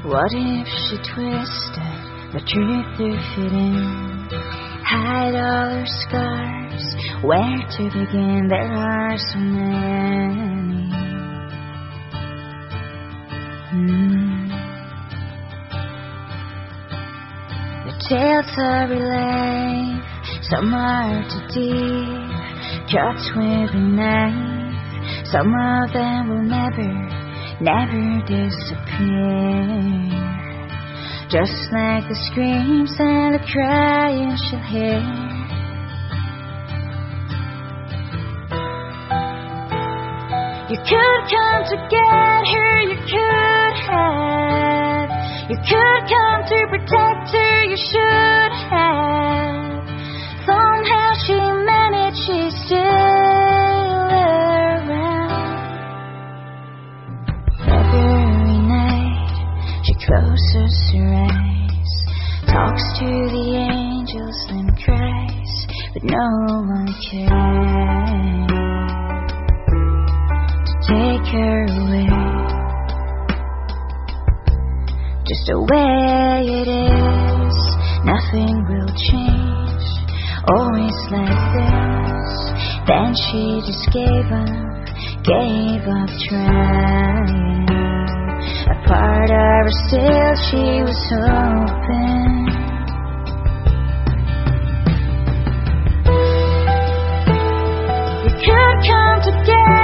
What if she twisted the truth to fit in? Hide all her scars. Where to begin? There are so many. The tales of relief, some are too deep, cuts with a knife. Some of them will never disappear. Just like the screams and the crying she'll hear. You could come to get her, you could have. You could come to protect her, you should have. Somehow she managed, she's still around. Every night she closes her eyes, talks to the angels and cries, but no one cares to take her away. Just the way it is, nothing will change, always like this. Then she just gave up trying. A part of her still she was hoping. You could come together.